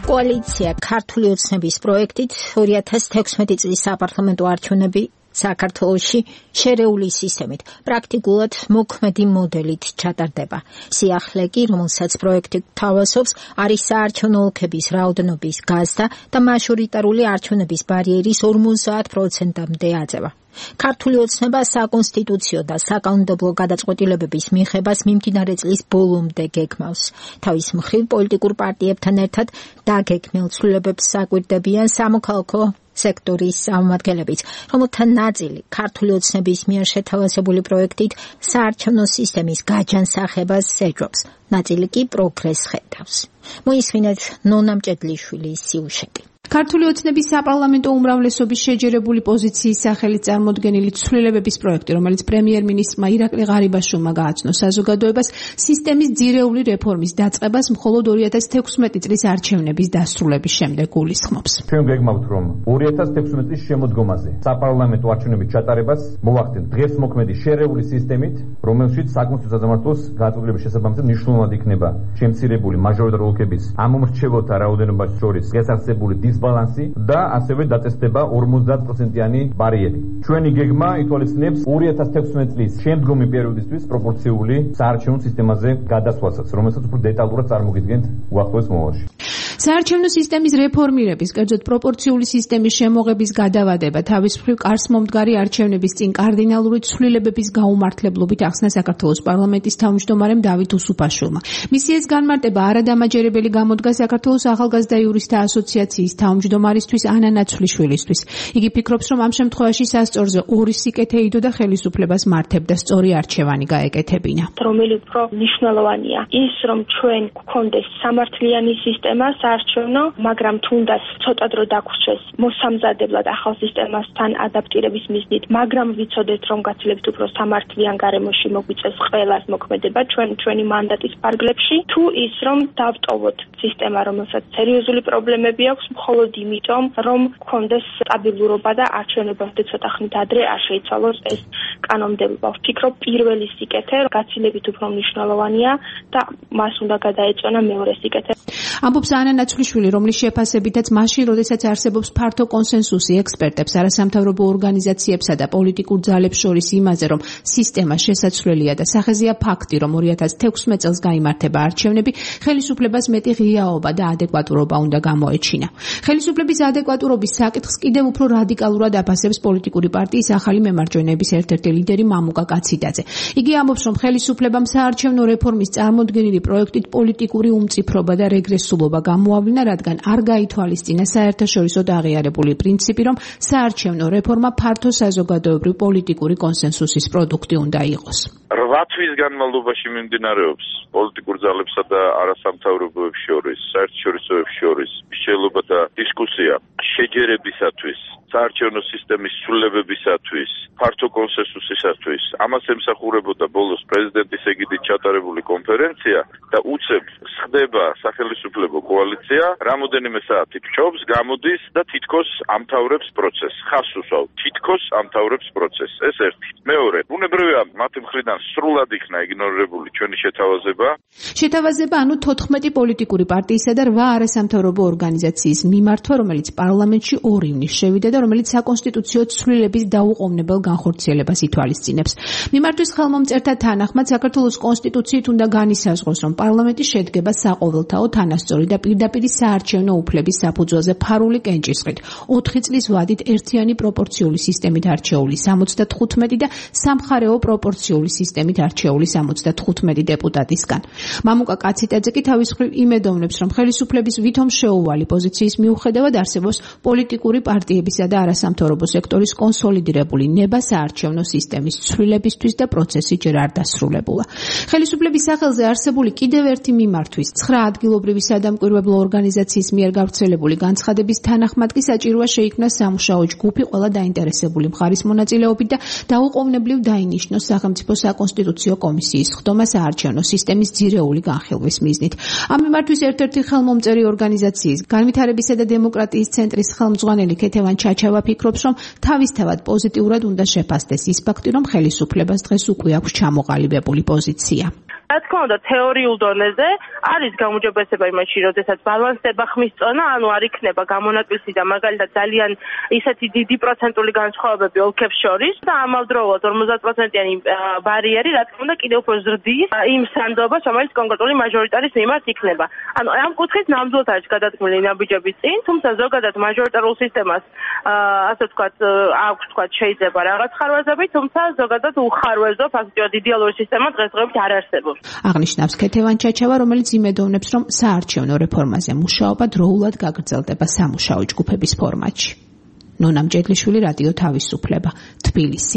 კოალიცია ქართული ოცნების პროექტით 2016 წლის საპარლამენტო არჩევნები საქართველოში შერეული სისტემით, პრაქტიკულად მოქმედი მოდელით ჩატარდება. სიახლე კი, რომელსაც პროექტი თავაზობს, არის საარჩევნო ოლქების რაოდენობის გაზრდა და მაჟორიტარული არჩევნების ბარიერის 50%-მდე აწევა. ქართული ოცნება საკონსტიტუციო და საკანონმდებლო გადაწყვეტილებების მიღებას მიმდინარე წლის ბოლომდე გეგმავს. თავის მხრივ პოლიტიკურ პარტიებთან ერთად დაგეგმილ ცვლილებებს საკვირდებიან სამოქალაქო სექტორის წარმომადგენლებიც, რომელთა ნაწილი ქართული ოცნების მიერ შეთავაზებული პროექტით საარჩევნო სისტემის გაჯანსაღებას ეძღვებს, ნაწილი კი პროგრესს ხედავს. მოისმინეთ ნონა მჭედლიშვილის სიუჟეტი. ქართული ოცნების საპარლამენტო უმრავლესობის შეჯერებული პოზიციის სახელით წარმოდგენილი ცვლილებების პროექტი, რომელიც პრემიერ-მინისტრმა ირაკლი ღარიბაშვილმა გააცნო საზოგადოებას, სისტემის ძირეული რეფორმის დაწყებას მხოლოდ 2016 წლის არჩევნების დასრულების შემდეგ გულისხმობს. ჩვენ გეგმავთ, რომ 2016 წლის შემოდგომაზე საპარლამენტო არჩევნების ჩატარებას მოვახდენთ დღეს მოქმედი შერეული სისტემით, რომელშიც საკონსტიტუციო საზამთროს გადაწყვეტილების შესაბამისად მნიშვნელოვნად იქნება შემცირებული მაჟორიტარული ოლქების ამომრჩეველთა რაოდენობას შორის გასახსებული დისბალანსი და ასევე დაწესდება 50%-იანი ბარიერი. ჩვენი გეგმა ითვალისწინებს 2016 წლის შემდგომი პერიოდისთვის პროპორციული საარჩევნო სისტემაზე გადასვლასაც, რომელსაც უფრო დეტალურად წარმოგიდგენთ უახლოეს მომავალში. საარჩევნო სისტემის რეფორმირების, კერძოდ პროპორციული სისტემის შემოღების გადავადება თავის მხრივ კარს მომდგარი არჩევნების წინ კარდინალური ცვლილებების გაუმართლებლობით ახსნა საქართველოს პარლამენტის თავმჯდომარემ დავით უსუფაშვილმა. მისი ეს განმარტება არადამაჯერებელი გამოდგა საქართველოს ახალგაზრდა იურისტთა ასოციაციის თავმჯდომარისთვის ანა ნაცვლიშვილისთვის. იგი ფიქრობს, რომ ამ შემთხვევაში სასწორზე ორი სიკეთე იდო და ხელისუფლებას მართებდა სწორი არჩევანი გაეკეთებინა. რომელი უფრო მნიშვნელოვანია ის, რომ ჩვენ გვქონდეს სამართლიანი სისტემა საარჩევნო, მაგრამ თუნდაც ცოტა დრო დაგვრჩეს მოსამზადებლად ახალ სისტემასთან ადაპტირების მიზნით, მაგრამ ვიცოდეთ, რომ გაცილებით უფრო სამართლიან გარემოში მოგვიწევს ყველას მოქმედება ჩვენი მანდატის ფარგლებში, თუ ის, რომ დავტოვოთ სისტემა, რომელსაც სერიოზული პრობლემები აქვს, მხოლოდ იმიტომ, რომ გქონდეს სტაბილურობა და არჩევნებამდე ცოტა ხნით ადრე არ შეიცვალოს ეს კანონმდებლობა. ვფიქრობ, პირველი სიკეთე გაცილებით უფრო მნიშვნელოვანია და მას უნდა გადაეწონა მეორე სიკეთე. ამბობს ანა ნაცვლიშვილი, რომლის შეფასებითაც მაშინ, როდესაც არსებობს ფართო კონსენსუსი ექსპერტებს, არასამთავრობო ორგანიზაციებსა და პოლიტიკურ ძალებს შორის იმაზე, რომ სისტემა შესაძლებელია და სახეზეა ფაქტი, რომ 2016 წელს გაიმართება არჩევნები, ხელისუფლებას მეტი ღიაობა და ადეკვატურობა უნდა გამოეჩინა. ხელისუფლების ადეკვატურობის საკითხს კიდევ უფრო რადიკალურად აფასებს პოლიტიკური პარტიის ახალი მემარჯვენეების ერთ-ერთი ლიდერი მამუკა კაციდაძე. იგი ამბობს, რომ ხელისუფლებამ საარჩევნო რეფორმის წარმოდგენილი პროექტით პოლიტიკური უმწიფრობა და რეგრესულობა გამოავლინა, რადგან არ გაითვალისწინა საერთაშორისო აღიარებული პრინციპი, რომ საარჩევნო რეფორმა ფართო საზოგადოებრივ პოლიტიკური კონსენსუსის პროდუქტი უნდა იყოს. 8 თვის განმავლობაში მიმდინარეობს პოლიტიკურ ძალებსა და არასამთავრობოებს შორის, საერთაშორისოებს შორის მსჯელობა და დისკუსია შეჯერებისათვის, საარჩევნო სისტემის ცვლილებებისათვის, ფართო კონსენსუსისათვის. ამას ემსახურებოდა ბოლოს პრეზიდენტის ეგიდით ჩატარებული კონფერენცია და უცებ ხდება სახელმწიფო კოალიცია, რამოდენიმე საათი გჭობს, გამოდის და თითქოს ამთავრებს პროცესს. ხას უსვავ, თითქოს ამთავრებს პროცესს. ეს ერთი. მეორე, ბუნებრივია მათი მხრიდან სრულად იქნა იგნორირებული ჩვენი შეთავაზება. შეთავაზება, ანუ 14 პოლიტიკური პარტიისა და 8 არასამთავრობო ორგანიზაციის მიმართვა, რომელიც პარლამენტში 2 ივნის შევიდა და რომელიც საკონსტიტუციო ცვლილების დაუყოვნებელ განხორციელებას ითვალისწინებს. მიმართვის ხელმომწერთა თანახმად საქართველოს კონსტიტუციით უნდა განისაზღვროს, რომ პარლამენტი შედგება საყოველთაო, თანასწორი და პირდაპირი საარჩევნო უფლების საფუძველზე ფარული კენჭისყრით, 4 წლის ვადით ერთიანი პროპორციული სისტემით არჩეული 75 და სამხარეო პროპორციული სისტემით არჩეული 75 დეპუტატისგან. მამუკა კაციდაძე კი თავის მხრივ იმედოვნებს, რომ ხელისუფლების ვითომ შეუვალი პოზიციის მიუხედავად არსებობს პოლიტიკური პარტიებისა და არასამთავრობო სექტორის კონსოლიდირებული ნება საარჩევნო სისტემის ცვლილებისთვის და პროცესი ჯერ არ დასრულებულა. ხელისუფლების სახელზე არსებული კიდევ ერთი მიმართვის 9 ადგილობრივი სადამკვირვებლო ორგანიზაციის მიერ გავრცელებული განცხადების თანახმად კი საჭიროა შეიქმნას სამუშაო ჯგუფი ყველა დაინტერესებული მხარის მონაწილეობით და დაუყოვნებლივ დაინიშნოს სახელმწიფო საკონსტიტუციო კომისიის ხდომა საარჩევნო სისტემის ძირეული განხილვის მიზნით. ამ მიმართვის ერთ-ერთი ხელმომწერი ორგანიზაციის განვითარებისა და დემოკრატიის ცენტრის ხელმძღვანელი ქეთევან ჩაჩავა ფიქრობს, რომ თავისთავად პოზიტიურად უნდა შეფასდეს ის ფაქტი, რომ ხელისუფლებას დღეს უკვე აქვს ჩამოყალიბებული პოზიცია. რა თქმა უნდა, თეორიულ დონეზე არის გაუმჯობესება იმაში, როდესაც ბალანსდება ხმის წონა, ანუ არ იქნება გამონაკლისი და მაგალითად ძალიან ისეთი დიდი პროცენტული განსხვავებები ოლქებს შორის და ამავდროულად 50%-იანი ბარიერი, რა თქმა უნდა, კიდევ უფრო ზრდის იმ სანდობას, რომელიც კონკრეტული მაჟორიტარის მიმართ იქნება. ანუ ამ კუთხით ნამდვილად არის გადადგმული ნაბიჯების წინ, თუმცა ზოგადად მაჟორიტარულ სისტემას ასე ვთქვათ, აქვს ვთქვათ, შეიძლება რაღაც ხარვეზები, თუმცა ზოგადად უხარვეზო ფაქტობრივად იდეალური სისტემა დღესდღეობით არ არსებობს. აღნიშნავს ქეთევან ჩაჩავა, რომელიც იმედოვნებს, რომ საარჩევნო რეფორმაზე მუშაობა დროულად გაგრძელდება სამუშაო ჯგუფების ფორმატში. ნონა მჭედლიშვილი, რადიო თავისუფლება, თბილისი.